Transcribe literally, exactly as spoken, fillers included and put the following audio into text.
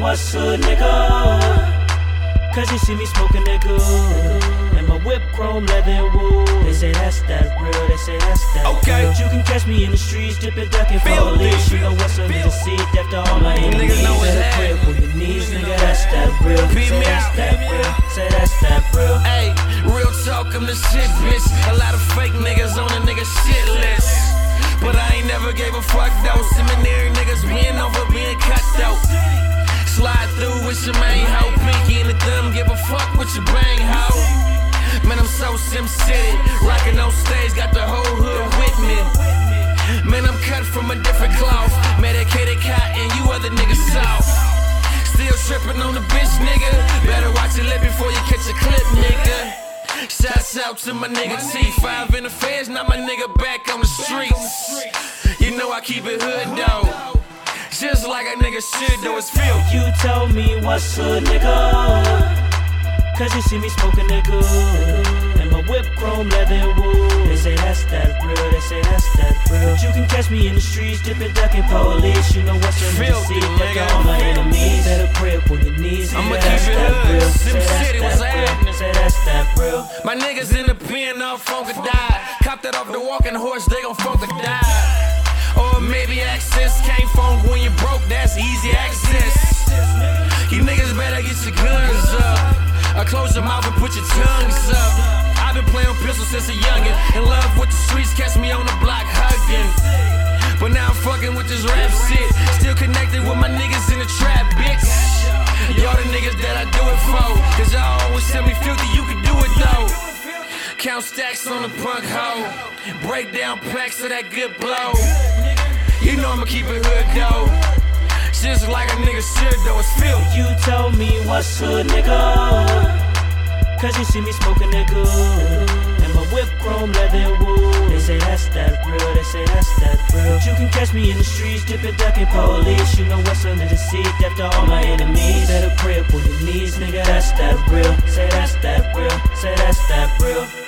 what's up, nigga? Cause you see me smoking that good, and my whip chrome leather and wool. They say that's that real, they say that's that okay. real. You can catch me in the streets, dipping, ducking police. You know what's under the seat after all my enemies. Better pray on your knees, nigga, that's that real. Say that's that real, say that's that real. Ayy, real talk, I'm the shit, bitch. A lot of fake niggas on a nigga shit list, but I ain't never gave a fuck though. Seminary niggas being over being cut though. Slide through with your main hoe, pinky in the thumb, give a fuck with your bang hoe. Man, I'm so Sim City, rockin' on stage, got the whole hood with me. Man, I'm cut from a different cloth, medicated cotton, you other niggas soft. Still trippin' on the bitch, nigga. Better watch your lip before you catch a clip, nigga. Shouts out to my nigga T five in the feds, now my nigga back on the streets. You know I keep it hood though, just like a nigga should do. It's feel. You told me what's up, nigga? Cause you see me smoking that good, and my whip chrome leather and wool. They say that's that real, they say that's that real. You can catch me in the streets, dipping, ducking police. You know what's under the seat after all my enemies. Better pray up on your knees, I'ma nigga, keep that's it that hood. real. Sim Say City that's was that real, happening. say that's that real. My niggas in the pen off funk or die. Copped that off the walking horse, they gon' funk or die. Or maybe access can't funk when you broke, that's easy access. You niggas better get your guns up, or close your mouth and put your tongues up. I've been playing pistol since a youngin', in love with the streets, catch me on the block hugging. But now I'm fucking with this rap shit, still connected with my niggas in the trap, bitch. Y'all the niggas that I do it for, cause y'all always tell me filthy, you can do it though. Count stacks on the punk hoe, break down packs of that good blow. You know I'ma keep it hood though, just like a nigga should though. It's feel. You told me what's up, nigga? Cause you see me smoking that good, and my whip chrome leather and wool. They say that's that real, they say that's that real. You can catch me in the streets, dipping, ducking police. You know what's under the seat after all my enemies. Better pray up on your knees, nigga, that's that real. Say that's that real, say that's that real.